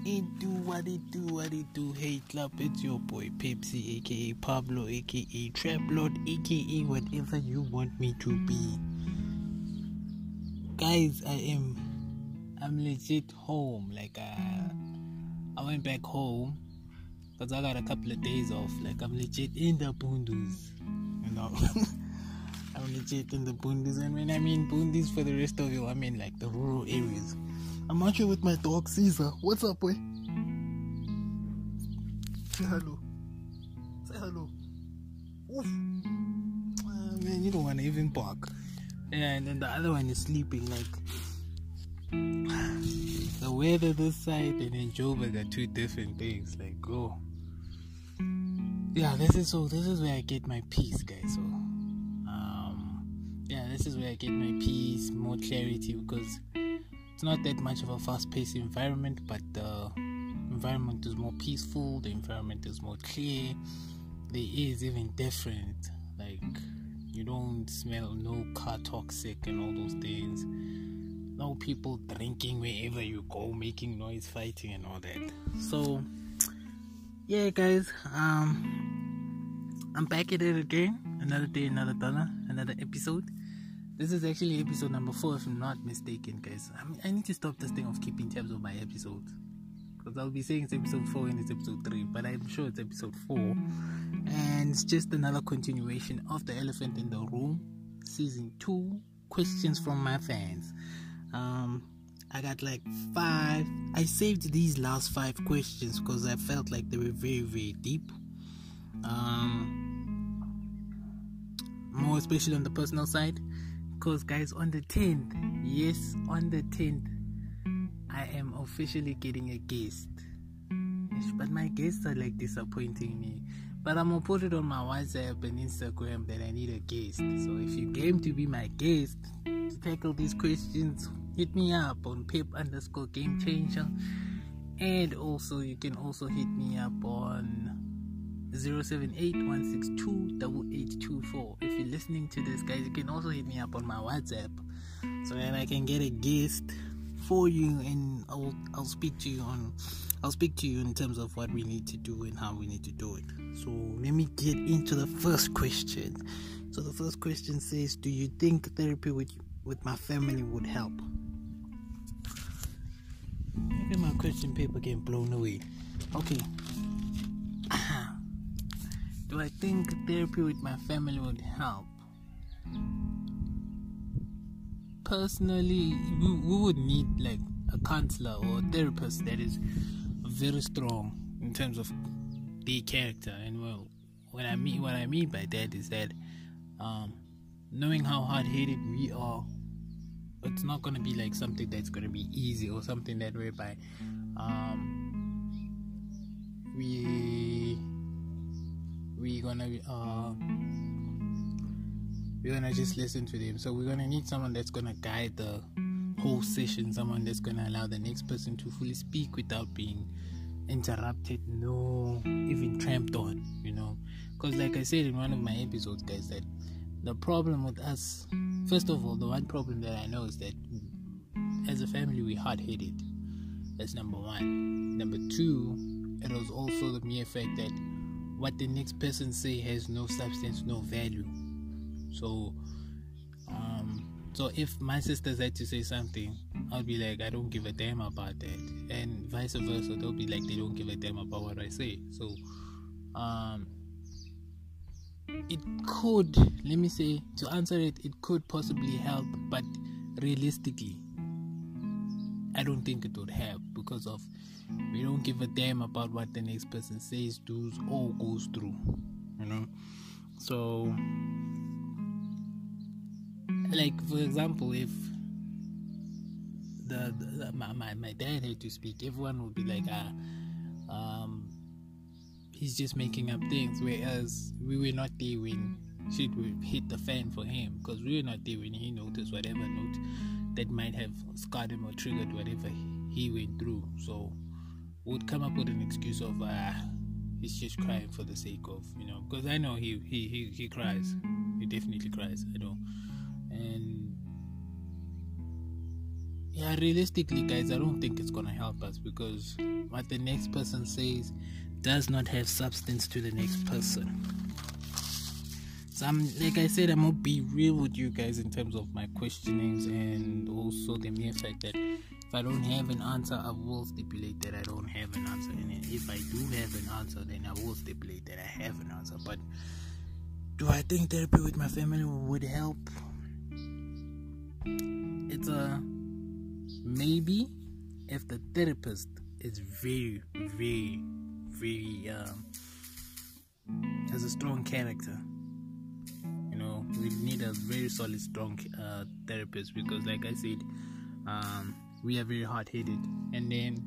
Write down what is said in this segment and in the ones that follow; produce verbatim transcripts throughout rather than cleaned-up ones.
It do what it do, what it do. Hey club, it's your boy Pepsi, aka Pablo, aka Trap Lord, aka whatever you want me to be. Guys, I am I'm legit home. Like uh, I went back home because I got a couple of days off. Like I'm legit in the boondoes, you know. I'm legit in the boondoes, and when I mean boondoes for the rest of you, I mean like the rural areas. I'm out here with my dog Caesar. What's up, boy? Say hello. Say hello. Oof. Uh, man, you don't want to even bark. And then the other one is sleeping. Like the weather this side and in Joburg are two different things. Like, go. Oh. Yeah, this is so. This is where I get my peace, guys. So, um, yeah, this is where I get my peace, more clarity, because it's not that much of a fast-paced environment, but the environment is more peaceful, the environment is more clear, there is even different, like, you don't smell no car toxic and all those things, no people drinking wherever you go, making noise, fighting and all that. So, yeah guys, um, I'm back at it again, another day, another dollar, another episode. This is actually episode number four, if I'm not mistaken, guys. I mean, I need to stop this thing of keeping tabs of my episodes, because I'll be saying it's episode four and it's episode three, but I'm sure it's episode four. And it's just another continuation of The Elephant in the Room, season two, questions from my fans. Um, I got like five. I saved these last five questions because I felt like they were very, very deep. Um, more especially on the personal side. Because guys, on the tenth, yes, on the tenth, I am officially getting a guest. But my guests are like disappointing me. But I'm gonna put it on my WhatsApp and Instagram that I need a guest. So if you came to be my guest to tackle these questions, hit me up on pep underscore game changer. And also you can also hit me up on zero seven eight one six two eight eight two four. If you're listening to this, guys, you can also hit me up on my WhatsApp so that I can get a guest for you, and I'll I'll speak to you on I'll speak to you in terms of what we need to do and how we need to do it. So let me get into the first question. So the first question says, do you think therapy with with my family would help? Look at my question paper getting blown away. Okay. Do I think therapy with my family would help? Personally, we, we would need like a counselor or a therapist that is very strong in terms of their character. And well, what I mean, what I mean by that is that um, knowing how hard-headed we are, it's not going to be like something that's going to be easy or something that whereby um, we. we're gonna uh we're gonna just listen to them. So we're gonna need someone that's gonna guide the whole session, someone that's gonna allow the next person to fully speak without being interrupted, no even tramped on, you know. Because like I said in one of my episodes, guys, that the problem with us, first of all, the one problem that I know is that as a family we're hard-headed. That's number one. Number two, it was also the mere fact that what the next person say has no substance, no value. So, um, so if my sisters had to say something, I'll be like, I don't give a damn about that, and vice versa. They'll be like, they don't give a damn about what I say. So, um, it could, let me say, to answer it, it could possibly help, but realistically, I don't think it would help because of we don't give a damn about what the next person says, does, or goes through, you know. So, like for example, if the, the my, my my dad had to speak, everyone would be like, ah, um, he's just making up things. Whereas we were not there when shit would hit the fan for him, because we were not there when he noticed whatever note that might have scarred him or triggered whatever he went through. So would come up with an excuse of ah, he's just crying for the sake of, you know, because I know he he he, he cries, he definitely cries, I know. And yeah, but realistically, guys, I don't think it's gonna help us, because what the next person says does not have substance to the next person. So I'm, like I said, I'm gonna be real with you guys in terms of my questionings, and also the mere fact that if I don't have an answer, I will stipulate that I don't have an answer. And if I do have an answer, then I will stipulate that I have an answer. But do I think therapy with my family would help? It's a maybe if the therapist is very, very, very um, has a strong character. You know, we need a very solid, strong uh, therapist, because, like I said, um, we are very hard-headed. And then,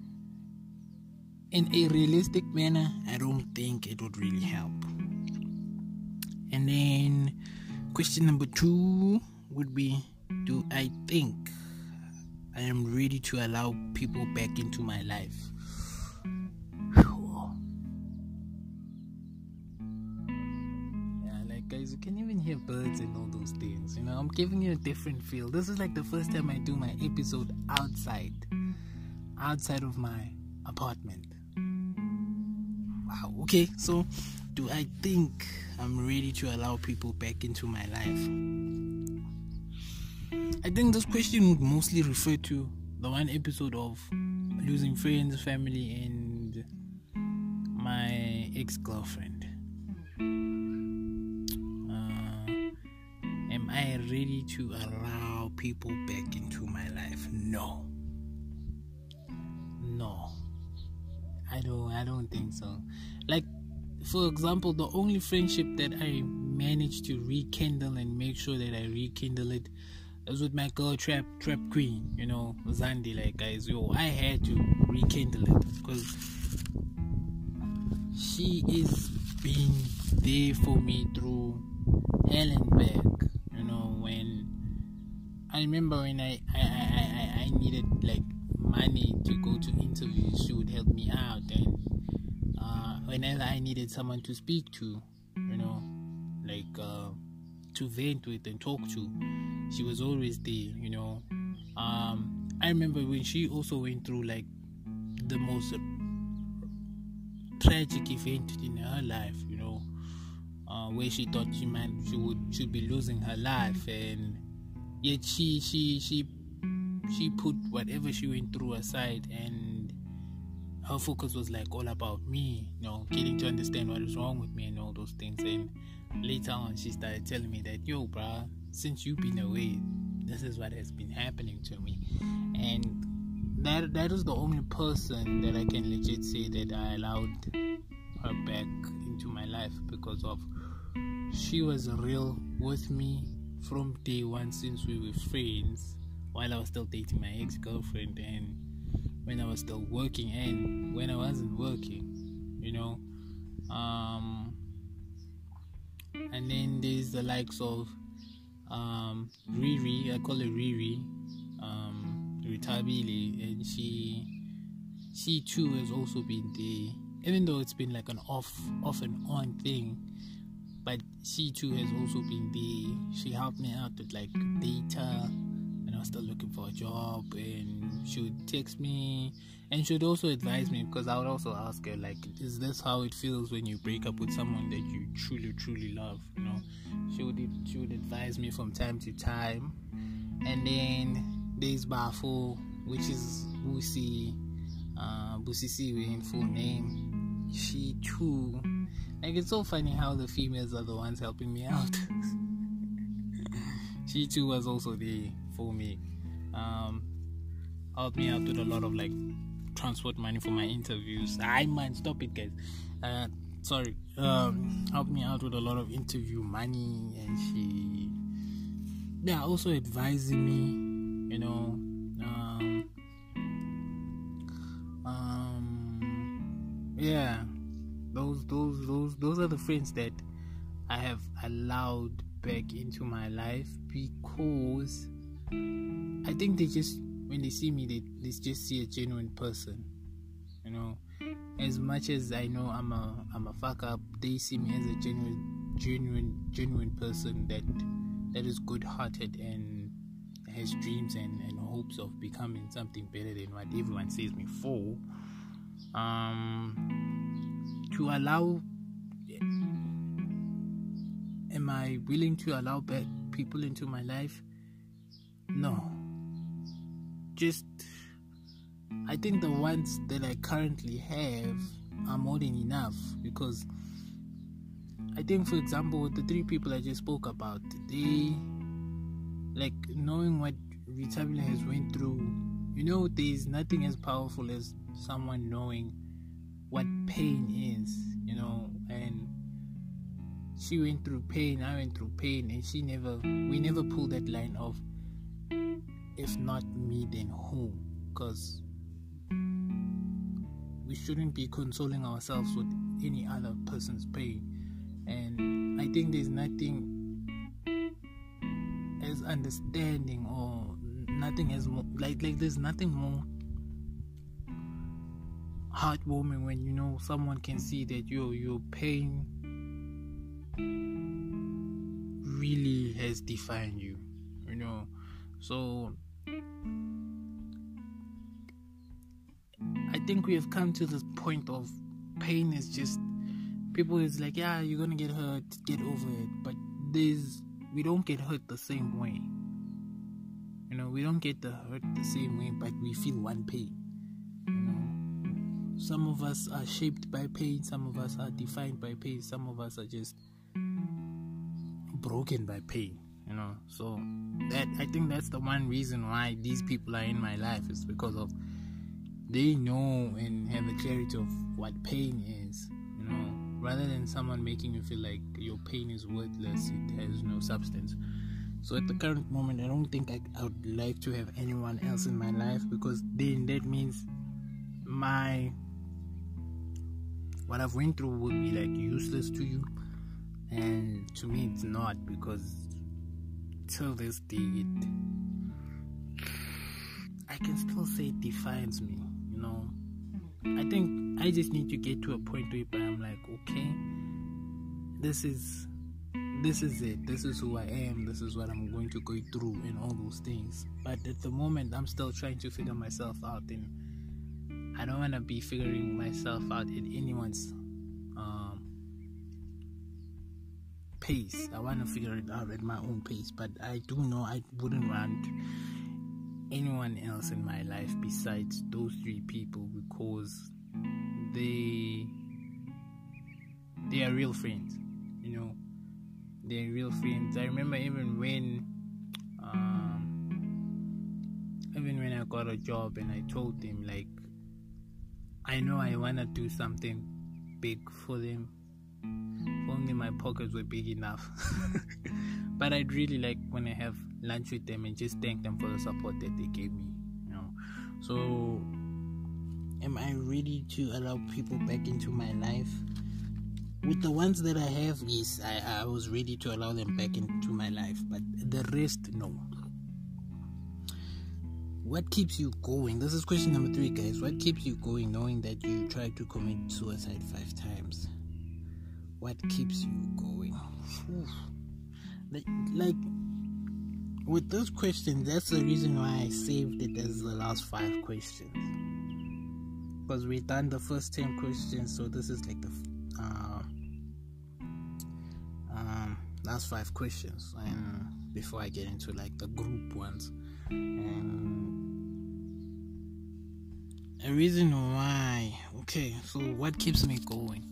in a realistic manner, I don't think it would really help. And then, question number two would be, do I think I am ready to allow people back into my life? Yeah, like, guys, you can even hear birds and all those things. You know, I'm giving you a different feel. This is like the first time I do my episode outside, outside of my apartment. Wow. Okay, so do I think I'm ready to allow people back into my life? I think this question would mostly refer to the one episode of losing friends, family, and my ex-girlfriend. Uh, am I ready to allow people back into my life? No. No. I don't. I don't think so. Like, for example, the only friendship that I managed to rekindle and make sure that I rekindle it was with my girl Trap Trap Queen, you know, Zandi. Like, guys, yo, I had to rekindle it because she is being there for me through hell and back. You know, when I remember when I I, I, I, I needed like money to go to interviews, she would help me out, and uh, whenever I needed someone to speak to, you know, like uh, to vent with and talk to, she was always there, you know. Um, I remember when she also went through like the most tragic event in her life, you know, uh, where she thought she might she would should be losing her life, and yet she she she she put whatever she went through aside, and her focus was like all about me, you know, getting to understand what is wrong with me and all those things. And later on, she started telling me that, yo, bruh, since you've been away, this is what has been happening to me. And that that is the only person that I can legit say that I allowed her back into my life, because of she was real with me from day one, since we were friends, while I was still dating my ex-girlfriend, and when I was still working, and when I wasn't working, you know. Um, and then there's the likes of um, Riri, I call her Riri, um, Ritabile, and she, she too has also been there, even though it's been like an off, off and on thing, but she too has also been there. She helped me out with like data, and I was still looking for a job, and she would text me, and she would also advise me, because I would also ask her, like, is this how it feels when you break up with someone that you truly, truly love, you know? She would she would advise me from time to time. And then there's Bafo, which is Busi, uh, Busi Siwe in full name. She too, like, it's so funny how the females are the ones helping me out. She too was also there for me. Um, helped me out with a lot of like transport money for my interviews. I man, stop it, guys. Uh, sorry. Um, helped me out with a lot of interview money, and she, yeah, also advising me, you know. Um, um, yeah, those, those, those, those are the friends that I have allowed back into my life, because I think they just, when they see me, they, they just see a genuine person, you know. As much as I know I'm a I'm a fuck up, they see me as a genuine genuine genuine person that that is good hearted and has dreams and, and hopes of becoming something better than what everyone sees me for, um, to allow, am I willing to allow bad people into my life? No. Just, I think the ones that I currently have are more than enough, because I think, for example, with the three people I just spoke about, they, like, knowing what Ritabile has went through, you know, there's nothing as powerful as someone knowing what pain is, you know, and she went through pain, I went through pain, and she never, we never pulled that line of, if not me, then who? Because we shouldn't be consoling ourselves with any other person's pain. And I think there's nothing as understanding, or nothing as more, like like there's nothing more heartwarming when you know someone can see that your your pain really has defined you, you know. So I think we have come to this point of pain is just, people is like, yeah, you're gonna get hurt, get over it. But there's, we don't get hurt the same way. You know, we don't get the hurt the same way, but we feel one pain. You know, some of us are shaped by pain, some of us are defined by pain, some of us are just broken by pain. You know, so that, I think that's the one reason why these people are in my life, is because of, they know and have a clarity of what pain is, you know, rather than someone making you feel like your pain is worthless, it has no substance. So at the current moment, I don't think I, I would like to have anyone else in my life, because then that means my, what I've went through would be like useless to you, and to me it's not, because till this day it, I can still say it defines me. You know, I think I just need to get to a point where I'm like, okay, this is this is it, this is who I am, this is what I'm going to go through, and all those things. But at the moment, I'm still trying to figure myself out, and I don't want to be figuring myself out at anyone's um, pace. I want to figure it out at my own pace, but I do know I wouldn't want anyone else in my life besides those three people, because they they are real friends, you know, they're real friends. I remember even when um, even when I got a job and I told them, like, I know I want to do something big for them, if only my pockets were big enough. But I'd really like when I have lunch with them and just thank them for the support that they gave me, you know. So, am I ready to allow people back into my life? With the ones that I have, yes, I, I was ready to allow them back into my life. But the rest, no. What keeps you going? This is question number three, guys. What keeps you going knowing that you tried to commit suicide five times? What keeps you going? Like, like with this question, that's the reason why I saved it as the last five questions, because we've done the first ten questions, so this is like the uh, um, last five questions, and before I get into like the group ones. And a reason why, okay, so what keeps me going?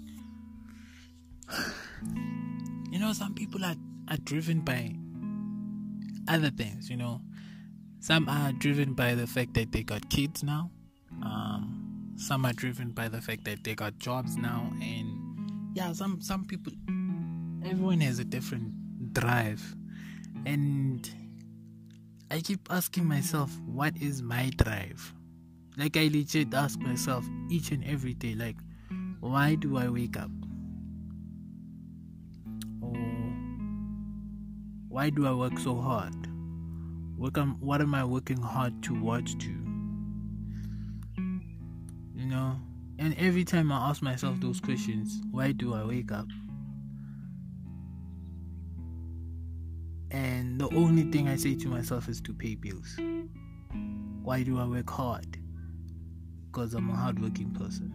You know, some people are are driven by other things, you know. Some are driven by the fact that they got kids now. Um, some are driven by the fact that they got jobs now. And yeah, some, some people, everyone has a different drive. And I keep asking myself, what is my drive? Like, I legit ask myself each and every day, like, why do I wake up? Why do I work so hard? What am, what am I working hard towards to? You know? And every time I ask myself those questions, why do I wake up? And the only thing I say to myself is to pay bills. Why do I work hard? Because I'm a hardworking person.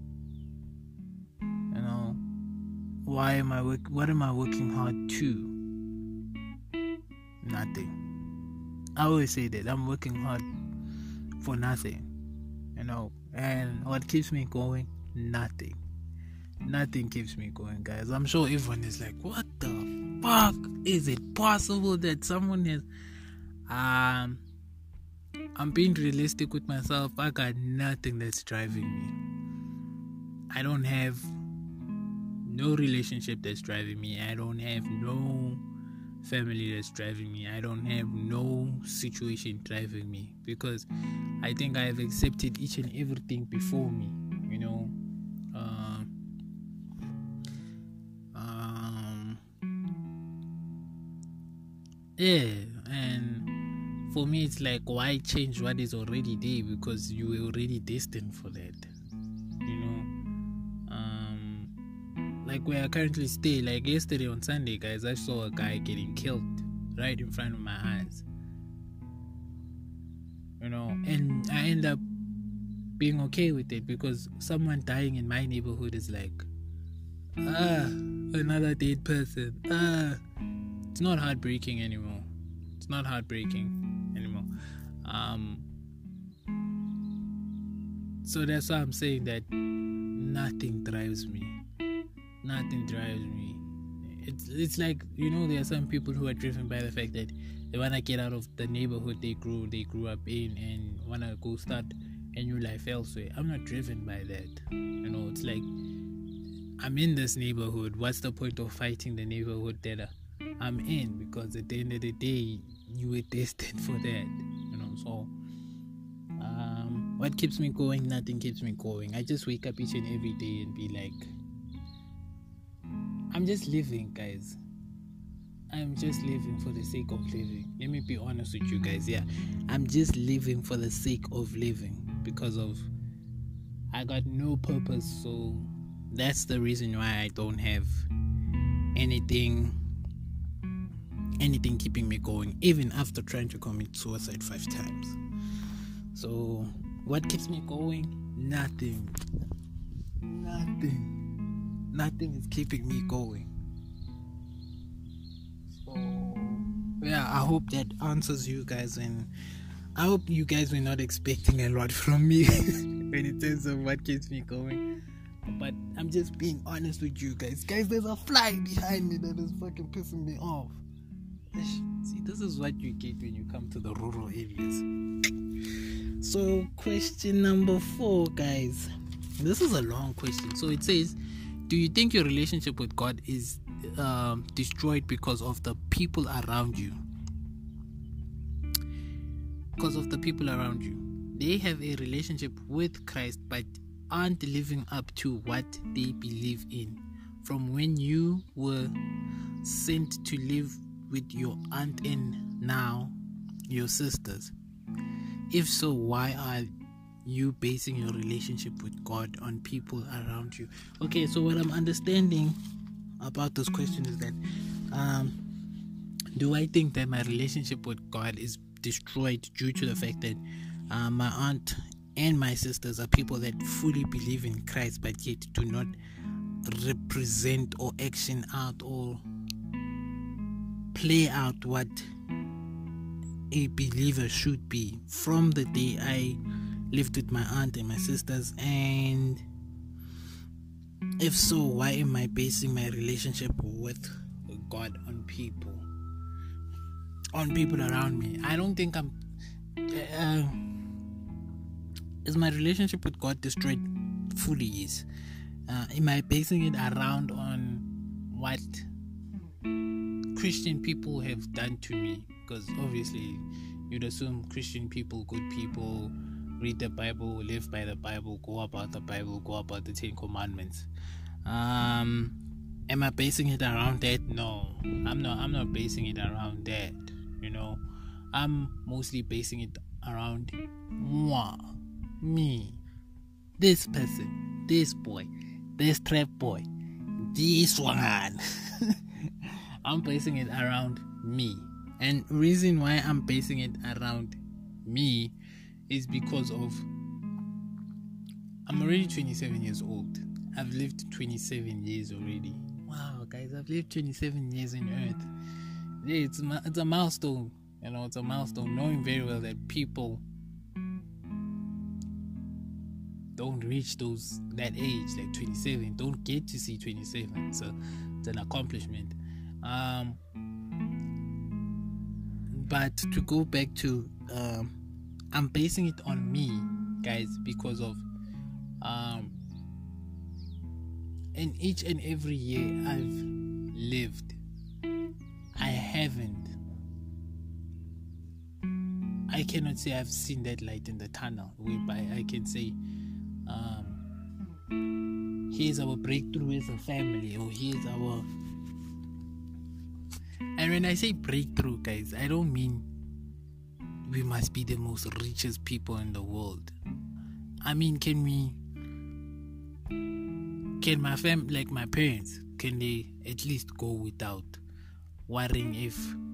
You know, why am I work? What am I working hard to? Nothing. I always say that I'm working hard for nothing. You know, and what keeps me going? Nothing. Nothing keeps me going, guys. I'm sure everyone is like, what the fuck? Is it possible that someone has um I'm being realistic with myself. I got nothing that's driving me. I don't have no relationship that's driving me. I don't have no family that's driving me. I don't have no situation driving me, because I think I have accepted each and everything before me, you know. Uh, um, yeah, and for me, it's like, why change what is already there? Because you were already destined for that, you know. Um, like where I currently stay, like yesterday on Sunday, guys, I saw a guy getting killed right in front of my eyes, you know, and I end up being okay with it, because someone dying in my neighborhood is like, ah, another dead person. Ah, it's not heartbreaking anymore. It's not heartbreaking anymore. Um, so that's why I'm saying that nothing drives me. Nothing drives me. It's it's like, you know, there are some people who are driven by the fact that they wanna get out of the neighborhood they grew they grew up in and wanna go start a new life elsewhere. I'm not driven by that. You know, it's like, I'm in this neighborhood. What's the point of fighting the neighborhood that I'm in? Because at the end of the day, you were destined for that. You know, so um, what keeps me going? Nothing keeps me going. I just wake up each and every day and be like, I'm just living, guys. I'm just living for the sake of living. Let me be honest with you guys. Yeah, I'm just living for the sake of living, because of I got no purpose. So that's the reason why I don't have anything anything keeping me going, even after trying to commit suicide five times. So what keeps me going? Nothing. Nothing. Nothing is keeping me going. So yeah, I hope that answers you guys, and I hope you guys were not expecting a lot from me when it terms of what keeps me going. But I'm just being honest with you guys. Guys, there's a fly behind me that is fucking pissing me off. See, this is what you get when you come to the rural areas. So question number four, guys. This is a long question. So it says, do you think your relationship with God is um, destroyed because of the people around you? Because of the people around you. They have a relationship with Christ, but aren't living up to what they believe in. From when you were sent to live with your aunt and now your sisters. If so, why are you basing your relationship with God on people around you? Okay, so what I'm understanding about this question is that um, do I think that my relationship with God is destroyed due to the fact that uh, my aunt and my sisters are people that fully believe in Christ, but yet do not represent or action out or play out what a believer should be? From the day I lived with my aunt and my sisters, and if so, why am I basing my relationship with God on people on people around me? I don't think I'm uh, is my relationship with God destroyed? Fully is. Uh, am I basing it around on what Christian people have done to me? Because obviously you'd assume Christian people, good people, read the Bible, live by the Bible, go about the Bible, go about the Ten Commandments. Um, am I basing it around that? No, I'm not. I'm not basing it around that. You know, I'm mostly basing it around moi, me, this person, this boy, this trap boy, this one. I'm basing it around me. And reason why I'm basing it around me is because of I'm already twenty-seven years old. I've lived twenty-seven years already. Wow, guys, I've lived twenty-seven years on Earth. Yeah, it's a, it's a milestone. You know, it's a milestone. Knowing very well that people don't reach those that age, like twenty-seven, don't get to see twenty-seven. So it's an accomplishment. Um, but to go back to, um, I'm basing it on me, guys, because of um, in each and every year I've lived, I haven't. I cannot say I've seen that light in the tunnel, whereby I can say, um, here's our breakthrough as a family, or here's our. And when I say breakthrough, guys, I don't mean we must be the most richest people in the world. I mean, can we, can my fam, like my parents, can they at least go without worrying if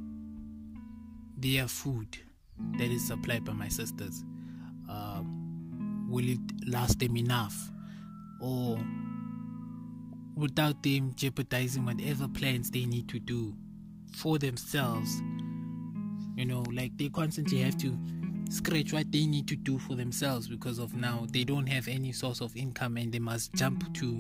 their food that is supplied by my sisters, um, will it last them enough, or without them jeopardizing whatever plans they need to do for themselves? You know, like they constantly have to scratch what they need to do for themselves because of now they don't have any source of income, and they must jump to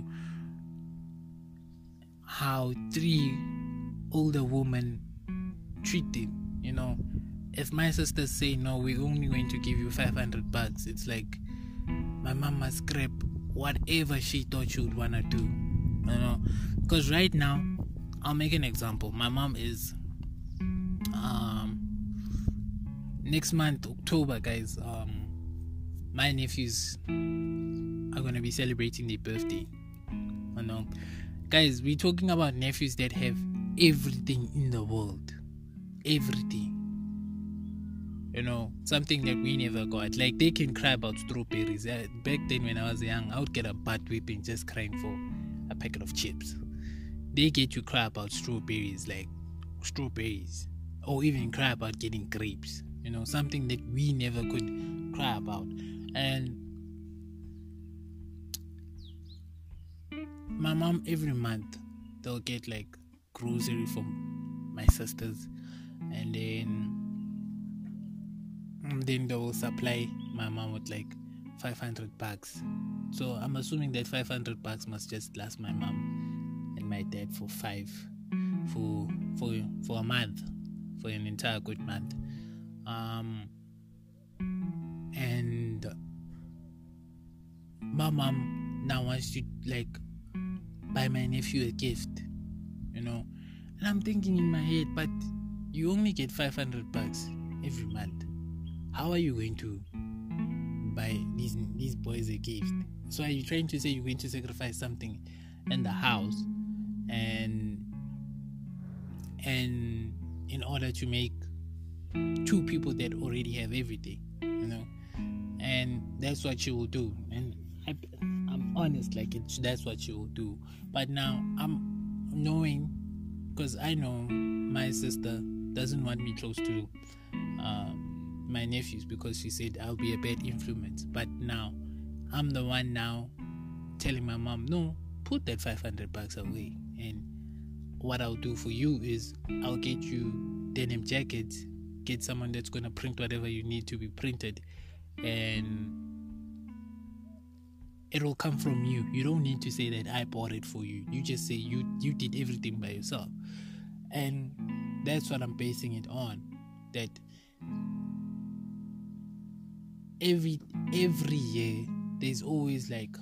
how three older women treat them. You know, if my sisters say no, we're only going to give you five hundred bucks, it's like my mom must scrap whatever she thought she would want to do. You know, because right now, I'll make an example. My mom is um next month, October, guys, um my nephews are gonna be celebrating their birthday. You know, guys, we're talking about nephews that have everything in the world. Everything. You know, something that we never got. Like, they can cry about strawberries. Uh, back then when I was young, I would get a butt whipping just crying for a packet of chips. They get to cry about strawberries, like strawberries, or even cry about getting grapes. You know, something that we never could cry about. And my mom, every month, they'll get like grocery from my sisters, and then and then they will supply my mom with like five hundred bucks. So I'm assuming that five hundred bucks must just last my mom and my dad for five for for for a month, for an entire good month. Um and my mom now wants to like buy my nephew a gift, you know. And I'm thinking in my head, but you only get five hundred bucks every month. How are you going to buy these these boys a gift? So are you trying to say you're going to sacrifice something in the house and and in order to make two people that already have everything, you know? And that's what she will do. And I, I'm honest, like it's, that's what she will do. But now I'm knowing, because I know my sister doesn't want me close to uh, my nephews because she said I'll be a bad influence. But now I'm the one now telling my mom, no, put that five hundred bucks away, and what I'll do for you is I'll get you denim jackets, get someone that's going to print whatever you need to be printed, and it'll come from you. You don't need to say that I bought it for you. You just say you you did everything by yourself. And that's what I'm basing it on, that every every year there's always like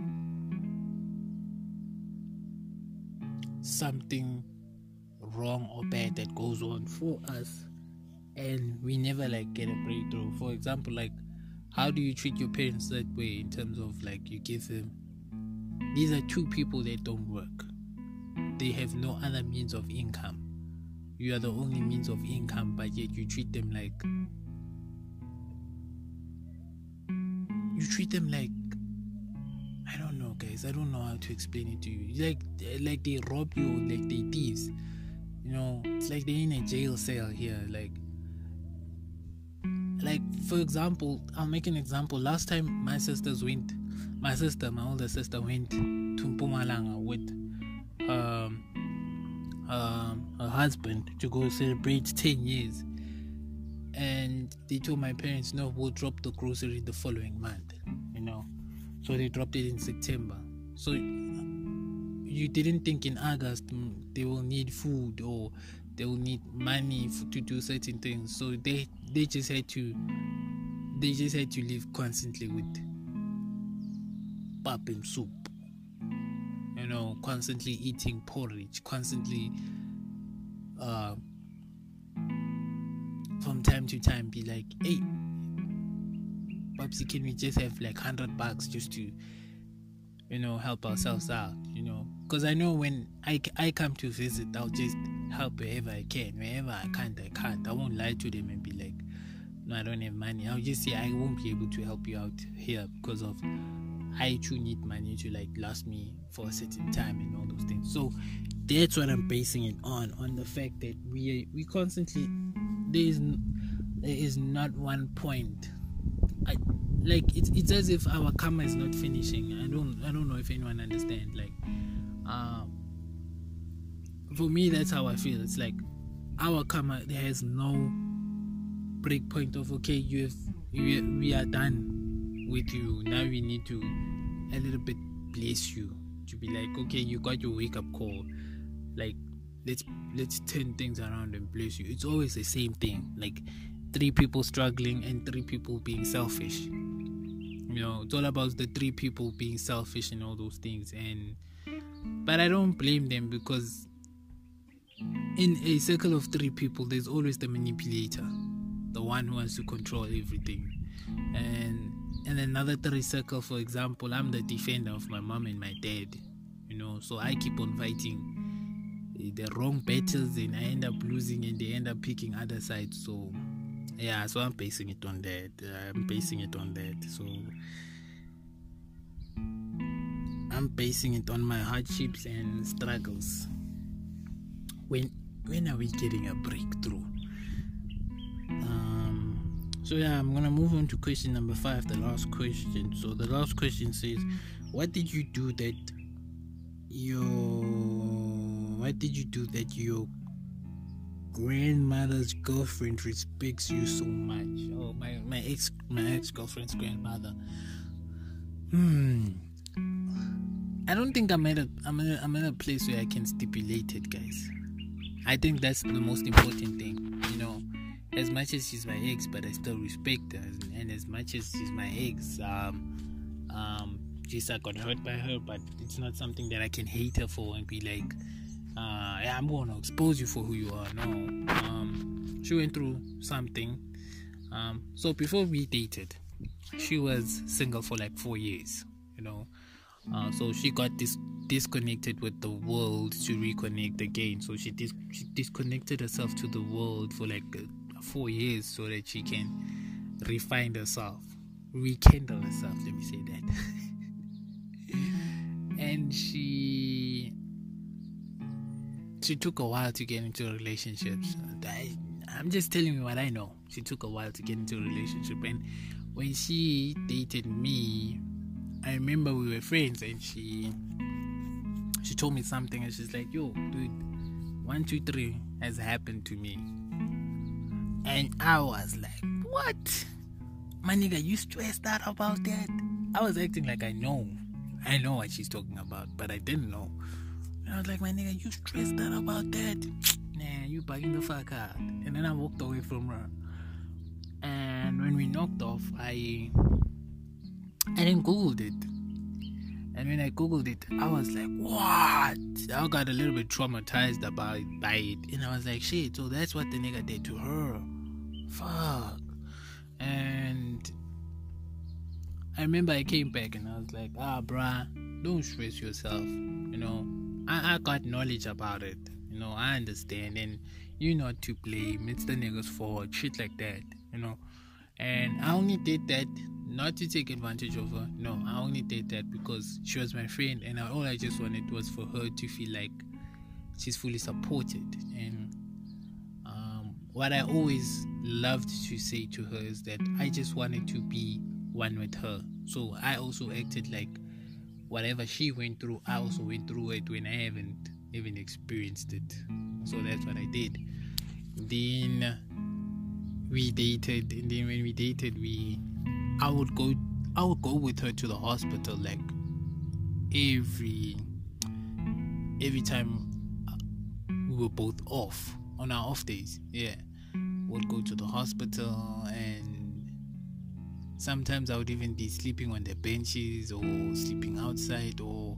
something wrong or bad that goes on for us, and we never like get a breakthrough. For example, like, how do you treat your parents that way in terms of like you give them, these are two people that don't work, they have no other means of income, you are the only means of income, but yet you treat them like you treat them like I don't know, guys. I don't know how to explain it to you. Like, like they rob you, like they thieves. You know, it's like they're in a jail cell here. Like, like for example, I'll make an example. Last time my sisters went, my sister, my older sister went to Mpumalanga with um, um, her husband to go celebrate ten years. And they told my parents, no, we'll drop the grocery the following month, you know. So they dropped it in September. So you didn't think in August mm, they will need food or they will need money for, to do certain things. So they they just had to they just had to live constantly with pap and soup, you know, constantly eating porridge, constantly uh, from time to time be like, hey, Babsy, can we just have like hundred bucks just to, you know, help ourselves out, you know? Because I know when I, I come to visit, I'll just help wherever I can. Wherever I can't, I can't. I won't lie to them and be like, no, I don't have money. I'll just say I won't be able to help you out here because of I too need money to like last me for a certain time and all those things. So that's what I'm basing it on, on the fact that we we constantly there is there is not one point. I like it's it's as if our karma is not finishing. I don't I don't know if anyone understands. Like, um, for me that's how I feel. It's like our karma there has no break point of okay you have you, we are done with you. Now we need to a little bit bless you to be like, okay, you got your wake up call. Like, let's let's turn things around and bless you. It's always the same thing. Like three people struggling and three people being selfish. You know, it's all about the three people being selfish and all those things. And but I don't blame them because in a circle of three people, there's always the manipulator, the one who wants to control everything. And in another three circle, for example, I'm the defender of my mom and my dad. You know, so I keep on fighting the wrong battles and I end up losing and they end up picking other sides. So yeah, so I'm basing it on that. I'm basing it on that. So I'm basing it on my hardships and struggles. When when are we getting a breakthrough? Um, so yeah, I'm gonna move on to question number five, the last question. So the last question says, what did you do that your what did you do that your grandmother's girlfriend respects you so much? Oh, my my ex my ex girlfriend's grandmother. Hmm. I don't think I'm at a I'm at a, I'm at a place where I can stipulate it, guys. I think that's the most important thing. You know, as much as she's my ex, but I still respect her, and as much as she's my ex, um, um, just I got hurt by her, but it's not something that I can hate her for and be like, uh, yeah, I'm gonna expose you for who you are. No, um, she went through something. Um, so before we dated, she was single for like four years. You know, uh, so she got dis- disconnected with the world to reconnect again. So she dis- she disconnected herself to the world for like uh, four years so that she can refine herself, rekindle herself. Let me say that. And she she took a while to get into relationships. I, I'm just telling you what I know. She took a while to get into a relationship, and when she dated me, I remember we were friends, and she she told me something, and she's like, "Yo, dude, one, two, three has happened to me," and I was like, "What, my nigga? You stressed out about that?" I was acting like I know, I know what she's talking about, but I didn't know. And I was like, "My nigga, you stressed out about that? Nah, you bugging the fuck out." And then I walked away from her. And when we knocked off, I I then googled it. And when I googled it, I was like, what? I got a little bit traumatized about by it. And I was like, shit, so that's what the nigga did to her. Fuck. And I remember I came back and I was like, ah, bruh, don't stress yourself. You know, I, I got knowledge about it. You know, I understand. And you're not to blame. It's the nigga's fault. Shit like that. You know. And I only did that not to take advantage of her. No, I only did that because she was my friend, and all I just wanted was for her to feel like she's fully supported. And um, what I always loved to say to her is that I just wanted to be one with her. So I also acted like whatever she went through, I also went through it when I haven't even experienced it. So that's what I did. Then we dated, and then when we dated, we I would go I would go with her to the hospital like every every time we were both off on our off days. Yeah, we'd go to the hospital, and sometimes I would even be sleeping on the benches or sleeping outside, or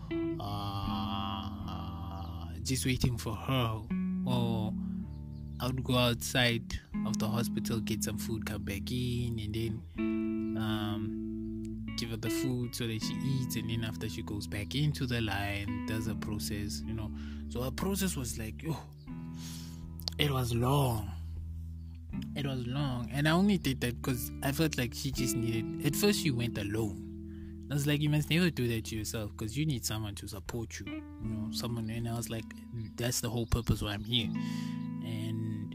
uh, just waiting for her. Or I would go outside of the hospital, get some food, come back in, and then um, give her the food so that she eats, and then after she goes back into the line, does a process, you know. So her process was like, oh, it was long. It was long, and I only did that because I felt like she just needed. At first, she went alone. I was like, you must never do that to yourself because you need someone to support you, you know, someone. And I was like, that's the whole purpose why I'm here. And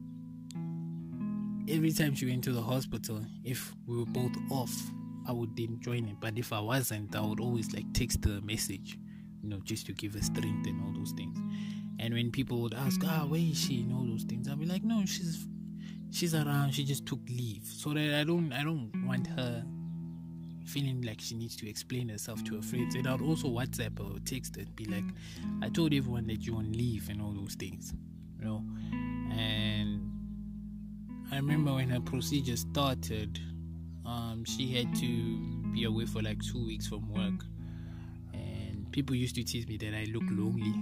every time she went to the hospital, if we were both off, I would then join it. But if I wasn't, I would always like text her a message, you know, just to give her strength and all those things. And when people would ask, ah, where is she and all those things, I'd be like, no, she's she's around. She just took leave, so that I don't I don't want her feeling like she needs to explain herself to her friends. And I'd also WhatsApp or text her and be like, I told everyone that you're on leave and all those things, you know. And I remember when her procedure started, um, she had to be away for like two weeks from work, and people used to tease me that I look lonely.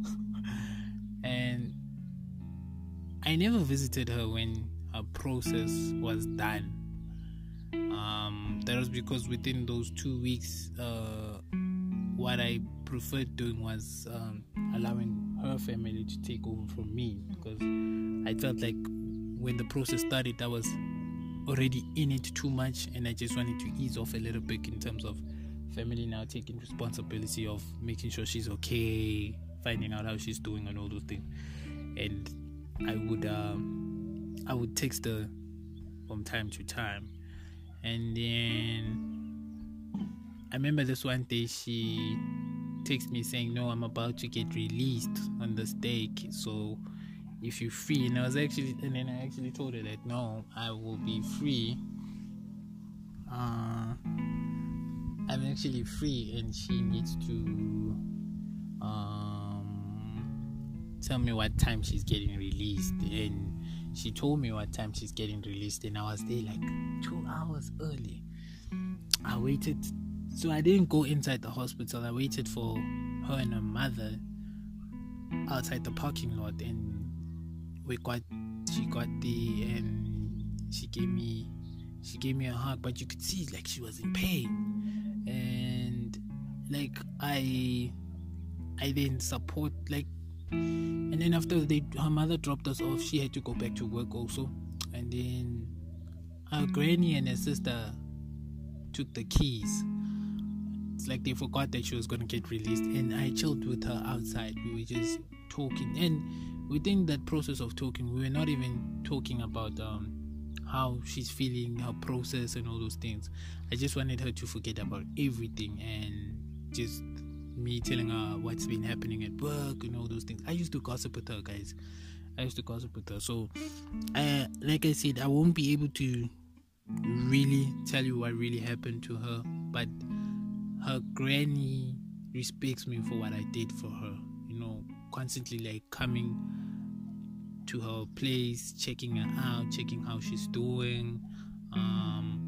And I never visited her when her process was done. Um, that was because within those two weeks, uh, what I preferred doing was um, allowing her family to take over from me, because I felt like when the process started, I was already in it too much, and I just wanted to ease off a little bit in terms of family now taking responsibility of making sure she's okay, finding out how she's doing, and all those things. And I would um, I would text her from time to time. And then I remember this one day she texted me saying, no, I'm about to get released on this day, so if you're free. And I was actually and then I actually told her that no, I will be free. Uh, I'm actually free, and she needs to um, tell me what time she's getting released. And she told me what time she's getting released, and I was there like two hours early. I waited, so I didn't go inside the hospital. I waited for her and her mother outside the parking lot, and we got, she got there, and she gave me, she gave me a hug. But you could see like she was in pain, and like I, I then support like. And then after they, her mother dropped us off, she had to go back to work also. And then her granny and her sister took the keys. It's like they forgot that she was going to get released. And I chilled with her outside. We were just talking. And within that process of talking, we were not even talking about um, how she's feeling, her process, and all those things. I just wanted her to forget about everything and just me telling her what's been happening at work and all those things. I used to gossip with her, guys. I used to gossip with her. So, uh, like I said, I won't be able to really tell you what really happened to her, but her granny respects me for what I did for her. You know, constantly like coming to her place, checking her out, checking how she's doing. Um,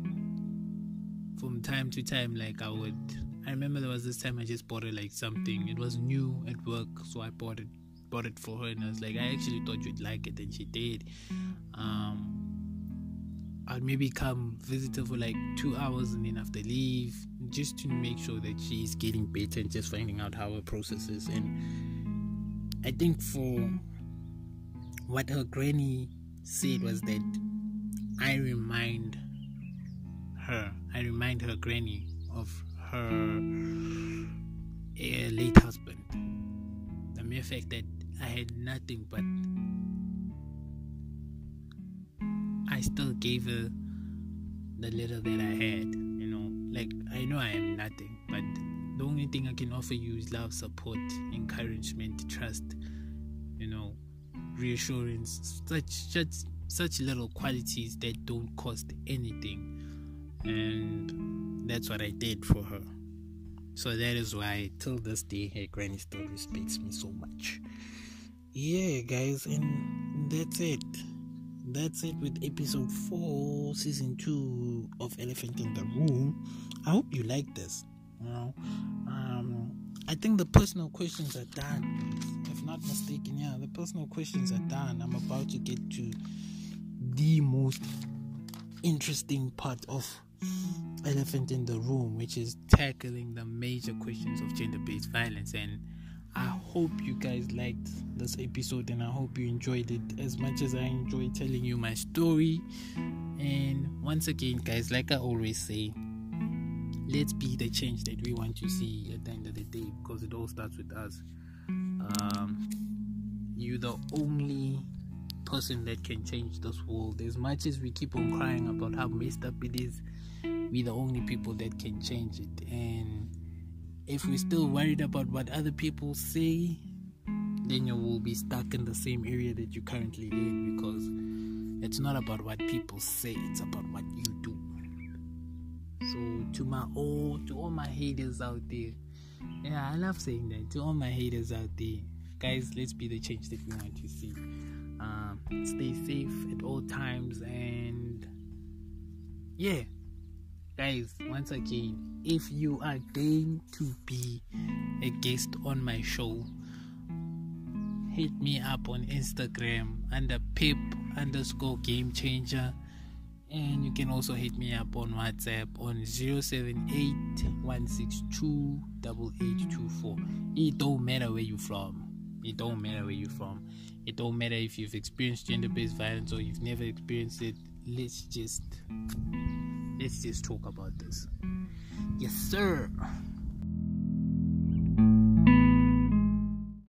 from time to time, like I would. I remember there was this time I just bought her like something. It was new at work, so I bought it bought it for her, and I was like, I actually thought you'd like it, and she did. Um, I'd maybe come visit her for like two hours and then after leave, just to make sure that she's getting better and just finding out how her process is. And I think for what her granny said was that I remind her, I remind her granny of her uh, late husband, the mere fact that I had nothing, but I still gave her the little that I had, you know. Like, I know I am nothing, but the only thing I can offer you is love, support, encouragement, trust, you know, reassurance, such such such little qualities that don't cost anything. And that's what I did for her. So that is why till this day her granny still respects me so much. Yeah, guys, and that's it. That's it with episode four, season two of Elephant in the Room. I hope you like this. You know, um, I think the personal questions are done. If not mistaken, yeah, the personal questions are done. I'm about to get to the most interesting part of Elephant in the Room, which is tackling the major questions of gender-based violence. And I hope you guys liked this episode, and I hope you enjoyed it as much as I enjoy telling you my story. And once again, guys, like I always say, let's be the change that we want to see at the end of the day, because it all starts with us. Um, you're the only person that can change this world. As much as we keep on crying about how messed up it is, we're the only people that can change it. And if we're still worried about what other people say, then you will be stuck in the same area that you're currently in, because it's not about what people say, it's about what you do. So to my all to all my haters out there, yeah, I love saying that, to all my haters out there, guys, let's be the change that we want to see. Um, stay safe at all times, and yeah, guys, once again, if you are going to be a guest on my show, hit me up on Instagram under pip underscore game changer, and you can also hit me up on WhatsApp on zero seven eight one six two eight eight two four. It don't matter where you're from. It don't matter where you're from. It don't matter if you've experienced gender-based violence or you've never experienced it. Let's just let's just talk about this. Yes, sir.